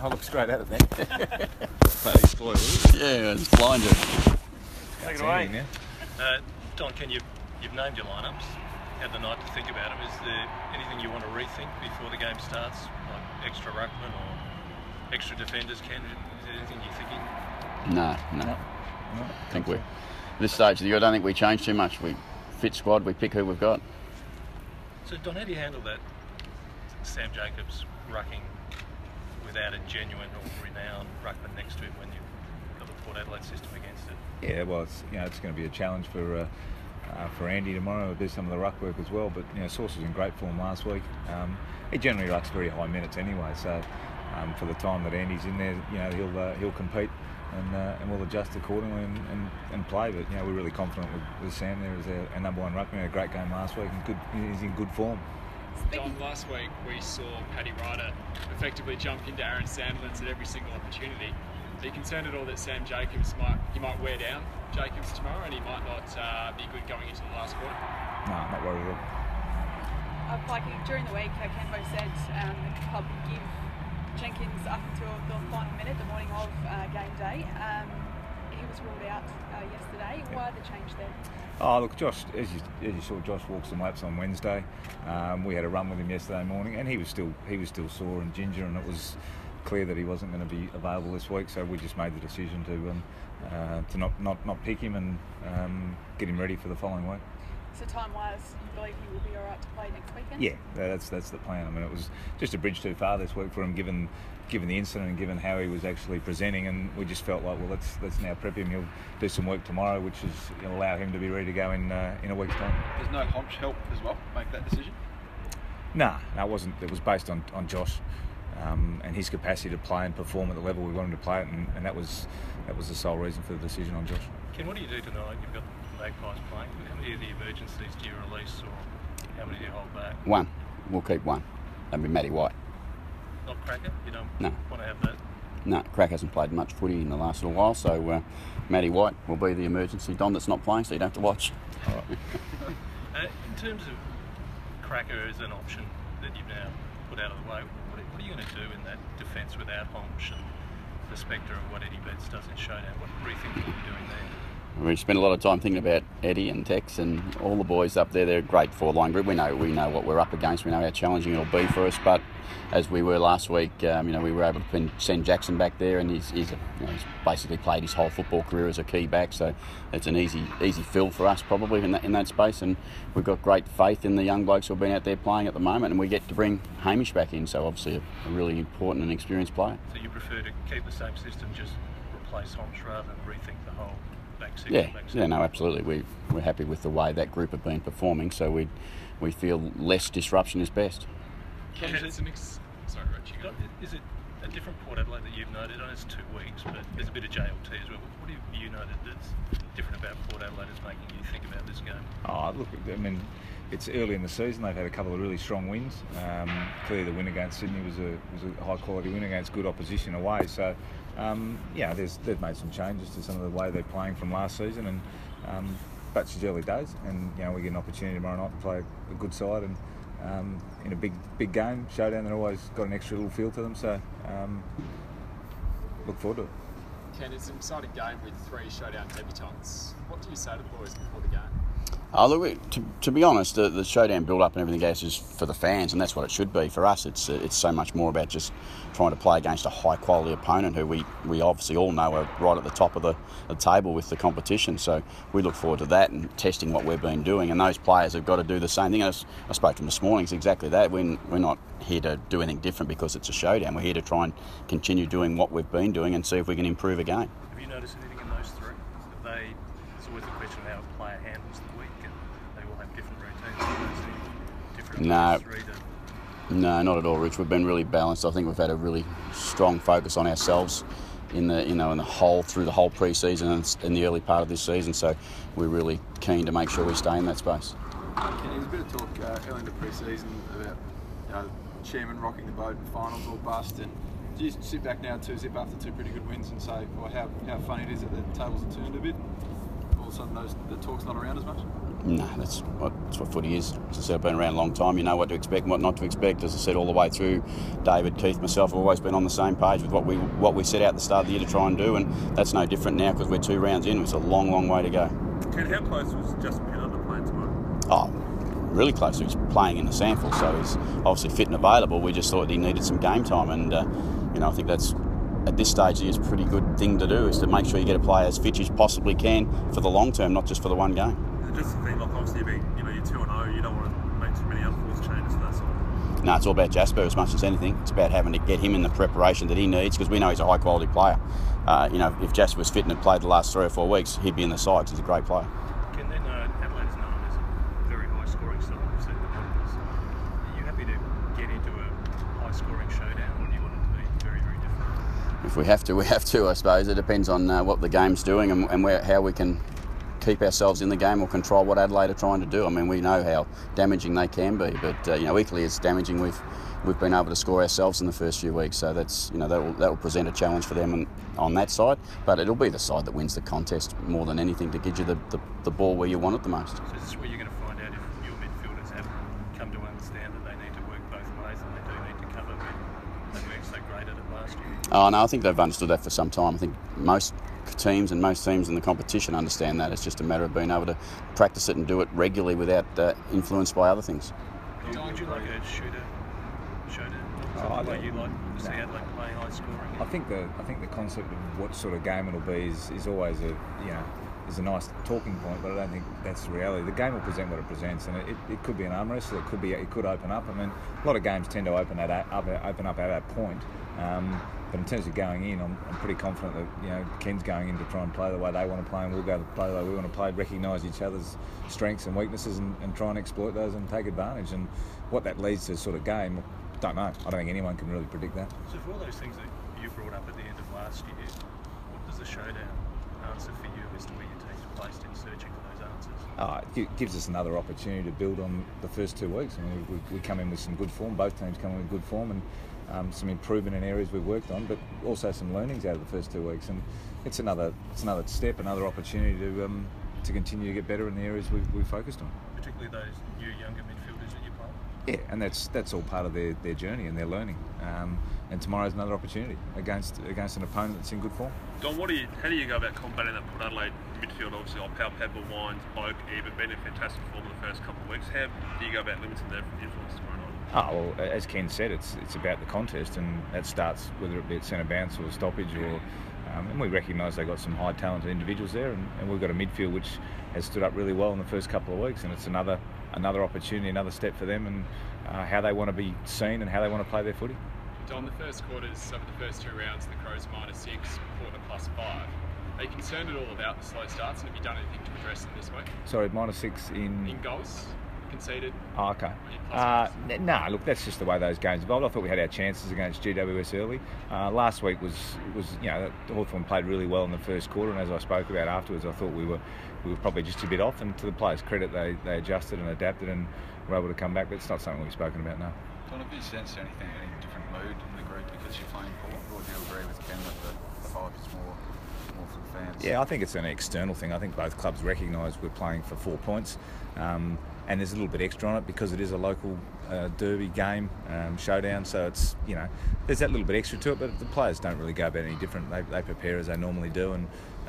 I look straight at it then. Yeah, it's blinded. Take it away. Now. Don, you've named your lineups, had the night to think about them. Is there anything you want to rethink before the game starts, like extra ruckman or extra defenders? Ken, is there anything you're thinking? No. I think at this stage of the year, I don't think we change too much. We fit squad, we pick who we've got. So, Don, how do you handle that Sam Jacobs rucking without a genuine or renowned ruckman next to him when you've got the Port Adelaide system against it? Yeah, well, it's going to be a challenge for Andy tomorrow to do some of the ruck work as well. But Sauce was in great form last week. He generally rucks very high minutes anyway, so for the time that Andy's in there, he'll compete and we'll adjust accordingly and play. But we're really confident with Sam there as our number one ruckman. He had a great game last week and he's in good form. Don, last week we saw Paddy Ryder effectively jump into Aaron Sandlands at every single opportunity. Are you concerned at all that Sam Jacobs might wear down Jacobs tomorrow and he might not be good going into the last quarter? No, not worried at all. Like during the week, Kenbo said the club would give Jenkins up until the final minute, the morning of game day. He was ruled out yesterday. Why the change there? Oh, look, Josh, as you saw, Josh walked some laps on Wednesday. We had a run with him yesterday morning, and he was still sore and ginger, and it was clear that he wasn't going to be available this week. So we just made the decision to not pick him and get him ready for the following week. So time-wise, you believe he will be all right to play next weekend? Yeah, that's the plan. I mean, it was just a bridge too far this week for him, given the incident and given how he was actually presenting, and we just felt like, well, let's now prep him. He'll do some work tomorrow, which is going to allow him to be ready to go in a week's time. There's no Honch help as well make that decision? No, it wasn't. It was based on Josh and his capacity to play and perform at the level we wanted him to play at, and that was the sole reason for the decision on Josh. Ken, what do you do tonight? You've got the Magpies playing. How many of the emergencies do you release, or how many do you hold back? One. We'll keep one. That'd be Matty White. Not Cracker? You don't want to have that? No, Crack hasn't played much footy in the last little while, so Matty White will be the emergency Don that's not playing, so you don't have to watch. All right. In terms of Cracker as an option that you've now put out of the way, what are you going to do in that defence without Honch and the spectre of what Eddie Betts does in Showdown? What rethink will you be doing there? We spent a lot of time thinking about Eddie and Tex and all the boys up there. They're a great forward-line group. We know what we're up against. We know how challenging it'll be for us. But as we were last week, we were able to send Jackson back there, and he's basically played his whole football career as a key back. So it's an easy fill for us probably in that space. And we've got great faith in the young blokes who have been out there playing at the moment, and we get to bring Hamish back in. So obviously a really important and experienced player. So you prefer to keep the same system, just replace Honch rather than rethink the whole? Yeah, no, absolutely. We're happy with the way that group have been performing, so we feel less disruption is best. Sorry, Rich, you go. Is it a different Port Adelaide that you've noted? I know it's 2 weeks, but there's a bit of JLT as well. What have you noted that's different about Port Adelaide that's making you think about this game? Oh, look, I mean, it's early in the season. They've had a couple of really strong wins. Clearly, the win against Sydney was a high-quality win against good opposition away. So, they've made some changes to some of the way they're playing from last season, and but it's early days, and we get an opportunity tomorrow night to play a good side, and in a big game, Showdown, they've always got an extra little feel to them. So, look forward to it. Ken, it's an exciting game with 3 Showdown debutants. What do you say to the boys before the game? Look, to be honest, the Showdown build-up and everything else is for the fans, and that's what it should be. For us, it's so much more about just trying to play against a high-quality opponent who we obviously all know are right at the top of the table with the competition. So we look forward to that and testing what we've been doing, and those players have got to do the same thing. And I spoke to them this morning, it's exactly that. We're not here to do anything different because it's a Showdown. We're here to try and continue doing what we've been doing and see if we can improve again. Have you noticed anything in those 3? There's always the question of how a player handles the week, and they all have different routines. No, not at all, Rich. We've been really balanced. I think we've had a really strong focus on ourselves through the whole pre-season and in the early part of this season. So we're really keen to make sure we stay in that space. There's a bit of talk early in the pre-season about chairman rocking the boat in finals or bust. And do you sit back now 2-zip after 2 pretty good wins and say, well, how funny it is that the tables have turned a bit? All of a sudden, the talk's not around as much. No, that's what footy is. As I said, I've been around a long time. You know what to expect and what not to expect. As I said, all the way through, David, Keith, myself have always been on the same page with what we set out at the start of the year to try and do, and that's no different now because we're 2 rounds in. It's a long, long way to go. Ken, how close was Justin Penner playing tomorrow? Oh, really close. He was playing in the sample, so he's obviously fit and available. We just thought he needed some game time, and I think that's, at this stage, is a pretty good thing to do, is to make sure you get a player as fit as you possibly can for the long term, not just for the one game. Just the thing, like obviously you're 2-0, you don't want to make too many unforced changes to that sort of. No, it's all about Jasper as much as anything. It's about having to get him in the preparation that he needs, because we know he's a high quality player. If Jasper was fit and had played the last 3 or 4 weeks, he'd be in the side because he's a great player. Ken, then Adelaide is known as a very high scoring side. We've seen the numbers. Are you happy to get into a high scoring showdown, or do you want it to be very, very different? If we have to, we have to, I suppose. It depends on what the game's doing and how we can keep ourselves in the game or control what Adelaide are trying to do. I mean, we know how damaging they can be, but equally as damaging we've been able to score ourselves in the first few weeks. So that's that will present a challenge for them on that side. But it'll be the side that wins the contest more than anything to give you the ball where you want it the most. So this is where you're going to find out if your midfielders have come to understand that they need to work both ways and they do need to cover, but they weren't so great at it last year. Oh no, I think they've understood that for some time. I think most teams in the competition understand that. It's just a matter of being able to practice it and do it regularly without influenced by other things. Would you like a shooter? The way you like to see Adelaide play high scoring? I think the concept of what sort of game it'll be is always is a nice talking point, but I don't think that's the reality. The game will present what it presents, and it could be an arm wrestle. It could open up. I mean, a lot of games tend to open up at that point. But in terms of going in, I'm pretty confident that Ken's going in to try and play the way they want to play, and we'll go to play the way we want to play. Recognise each other's strengths and weaknesses, and try and exploit those and take advantage. And what that leads to, sort of game, don't know. I don't think anyone can really predict that. So for all those things that you brought up at the end of last year, what does the showdown answer for you as to where your team's placed in searching for those answers? It gives us another opportunity to build on the first 2 weeks. I mean, we come in with some good form. Both teams come in with good form, and some improvement in areas we've worked on, but also some learnings out of the first 2 weeks. And it's another step, another opportunity to continue to get better in the areas we've focused on. Particularly those new younger midfielders that you play. Yeah, and that's all part of their journey and their learning. And tomorrow's another opportunity against an opponent that's in good form. Don, how do you go about combating that Port Adelaide midfield? Obviously, Pal, Pepper, Wines, Boak, Eben, been in fantastic form in the first couple of weeks. How do you go about limiting their influence tomorrow night? Well, as Ken said, it's about the contest, and that starts whether it be at centre bounce or stoppage, or and we recognise they've got some high talented individuals there, and we've got a midfield which has stood up really well in the first couple of weeks, and it's another opportunity, another step for them, and how they want to be seen and how they want to play their footy. Don, the first quarters of the first 2 rounds, the Crows -6, Port +5. Are you concerned at all about the slow starts, and have you done anything to address them this week? Sorry, -6 in goals conceded. Oh, okay. No, look, that's just the way those games evolved. I thought we had our chances against GWS early. Last week was Hawthorn played really well in the first quarter, and as I spoke about afterwards, I thought we were probably just a bit off. And to the players' credit, they adjusted and adapted and were able to come back. But it's not something we've spoken about now. Don, have you sensed any different mood in the group because you're playing Port? Or do you agree with Ken that the vibe is more for the fans? Yeah, I think it's an external thing. I think both clubs recognise we're playing for 4 points. And there's a little bit extra on it because it is a local derby game, showdown. So it's there's that little bit extra to it. But the players don't really go about any different. They prepare as they normally do, and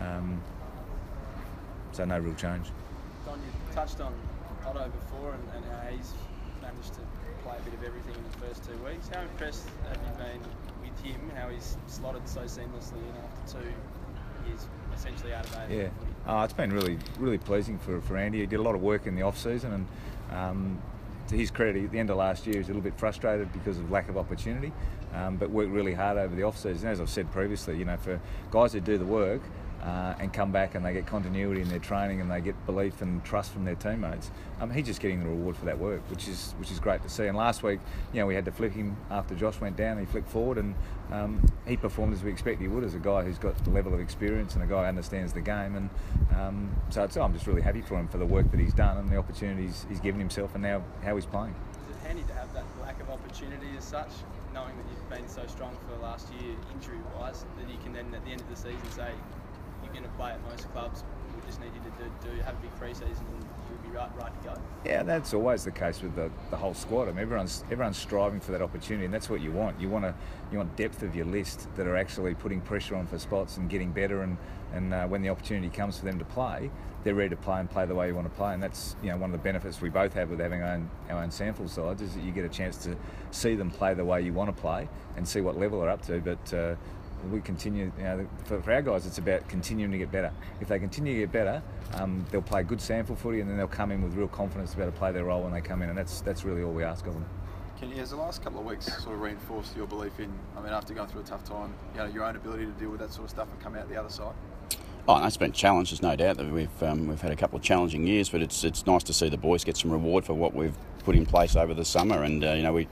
so no real change. Don, you touched on Otto before and how he's managed to play a bit of everything in the first 2 weeks. How impressed have you been with him? How he's slotted so seamlessly in after 2 years essentially out of age? Yeah, it's been really, really pleasing for Andy. He did a lot of work in the off season, and to his credit, at the end of last year, he was a little bit frustrated because of lack of opportunity, but worked really hard over the off season. As I've said previously, for guys who do the work and come back and they get continuity in their training and they get belief and trust from their teammates, he's just getting the reward for that work, which is great to see. And last week, we had to flip him after Josh went down. He flicked forward, and he performed as we expect he would, as a guy who's got the level of experience and a guy who understands the game. And so I'm just really happy for him for the work that he's done and the opportunities he's given himself, and now how he's playing. Is it handy to have that lack of opportunity as such, knowing that you've been so strong for the last year injury-wise, that you can then at the end of the season say you're going to play at most clubs we just need you to do have a big pre-season and you'll be right to go? Yeah, that's always the case with the whole squad. I mean, everyone's striving for that opportunity, and that's what you want. You want depth of your list that are actually putting pressure on for spots and getting better, and when the opportunity comes for them to play, they're ready to play and play the way you want to play. And that's one of the benefits we both have with having our own sample sides, is that you get a chance to see them play the way you want to play and see what level they're up to. But we continue, for our guys, it's about continuing to get better. If they continue to get better, they'll play good sample footy, and then they'll come in with real confidence to be able to play their role when they come in, and that's really all we ask of them. Has the last couple of weeks sort of reinforced your belief in, after going through a tough time, your own ability to deal with that sort of stuff and come out the other side? Oh, it's been challenges, no doubt. That we've had a couple of challenging years, but it's nice to see the boys get some reward for what we've put in place over the summer, and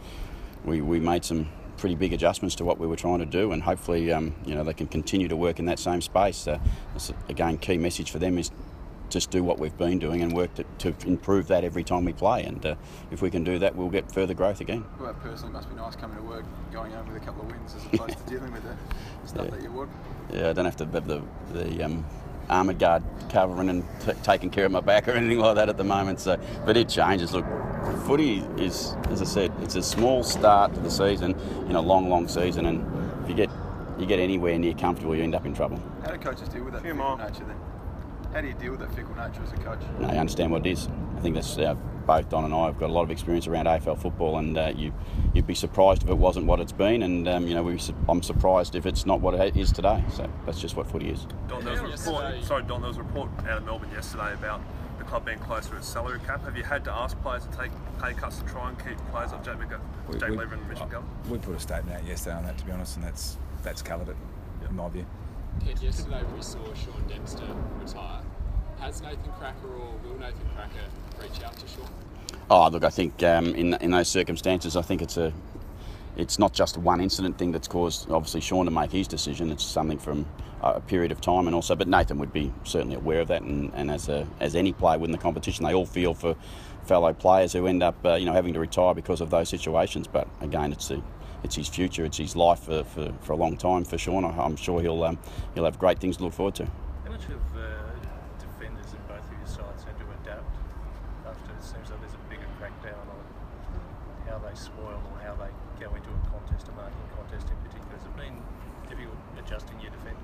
we made some pretty big adjustments to what we were trying to do, and hopefully they can continue to work in that same space. Again, key message for them is just do what we've been doing and work to improve that every time we play, and if we can do that, we'll get further growth again. Well, personally, it must be nice coming to work, going home with a couple of wins as opposed to dealing with the stuff that you would. Yeah, I don't have to have the armoured guard covering and taking care of my back or anything like that at the moment. So, but it changes. Look, footy is, as I said, it's a small start to the season in a long season, and if you get anywhere near comfortable, you end up in trouble. How do coaches deal with that fickle nature then? How do you deal with that fickle nature as a coach? No, I understand what it is. I think that's both Don and I have got a lot of experience around AFL football, and you'd be surprised if it wasn't what it's been, and I'm surprised if it's not what it is today. So that's just what footy is. Don, there was a report out of Melbourne yesterday about the club being closer to its salary cap. Have you had to ask players to take pay cuts to try and keep players like Jake Lever and Mitch McGovern? We put a statement out yesterday on that, to be honest, and that's covered it, in my view. Ken, yesterday we saw Sean Dempster retire. Has Nathan Cracker or will Nathan Cracker reach out to Sean? Oh, look, I think in those circumstances, I think it's not just one incident thing that's caused, obviously, Sean to make his decision. It's something from a period of time, and also, but Nathan would be certainly aware of that, and as any player within the competition, they all feel for fellow players who end up having to retire because of those situations. But again, it's his future, it's his life for a long time for Sean. I'm sure he'll have great things to look forward to. How much have defenders in both of your sides had to adapt after it seems like there's a bigger crackdown on how they spoil or how they go into a contest, a marking contest in particular? Has it been difficult adjusting your defenders?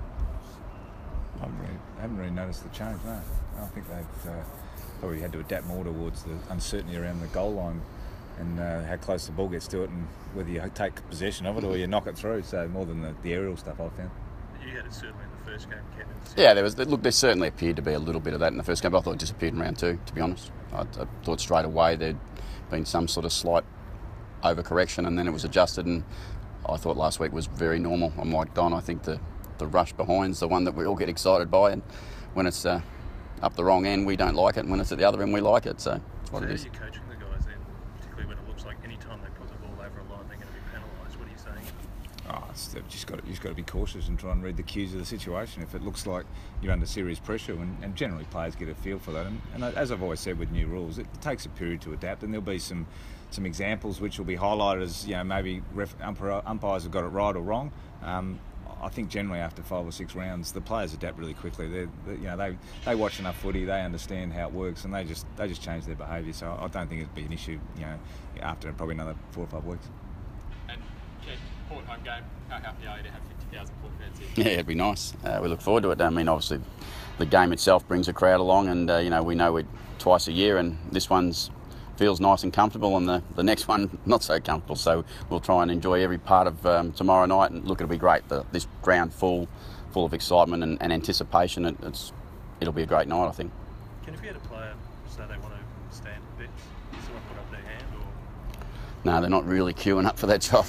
I haven't really noticed the change, no. I think they've probably had to adapt more towards the uncertainty around the goal line and how close the ball gets to it, and whether you take possession of it or you knock it through. So more than the aerial stuff I've found. You had it certainly in the first game, Ken. Yeah, there certainly appeared to be a little bit of that in the first game, but I thought it disappeared in round two, to be honest. I thought straight away there'd been some sort of slight overcorrection, and then it was adjusted, and I thought last week was very normal. I'm like Don, I think the rush behind's the one that we all get excited by, and when it's up the wrong end, we don't like it, and when it's at the other end, we like it. So that's what it is. How are you coaching the guys then, particularly when it looks like any time they put the ball over a line, they're going to be penalised? What are you saying? You've just got to be cautious and try and read the cues of the situation. If it looks like you're under serious pressure, and generally players get a feel for that, and as I've always said with new rules, it takes a period to adapt, and there'll be some examples which will be highlighted as maybe umpires have got it right or wrong. I think generally after 5 or 6 rounds, the players adapt really quickly. They watch enough footy, they understand how it works, and they just change their behaviour. So I don't think it'd be an issue, after probably another 4 or 5 weeks. And Ken, Port home game, how happy are you to have 50,000 Port fans here? Yeah, it'd be nice. We look forward to it. I mean, obviously, the game itself brings a crowd along, and we know we're twice a year, and this one's feels nice and comfortable, and the next one not so comfortable. So we'll try and enjoy every part of tomorrow night, and look, it'll be great. This ground full of excitement and anticipation. It'll be a great night, I think. Can if you had a player say they want to stand a bit, does someone put up their hand or? No, they're not really queuing up for that job.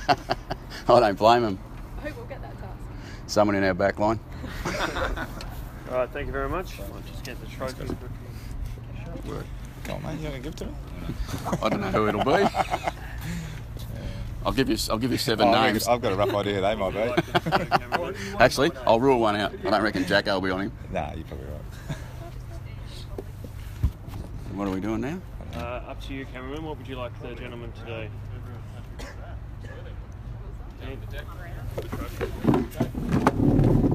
I don't blame them. I hope we'll get that task. Someone in our back line. All right, thank you very much. I'll just get the trophy. Work. Come on, mate, you going to give it to me? I don't know who it'll be. I'll give you 7 names. I've got a rough idea they might be. Actually, I'll rule one out. I don't reckon Jacko will be on him. Nah, you're probably right. What are we doing now? Up to you, cameraman. What would you like the gentleman to do?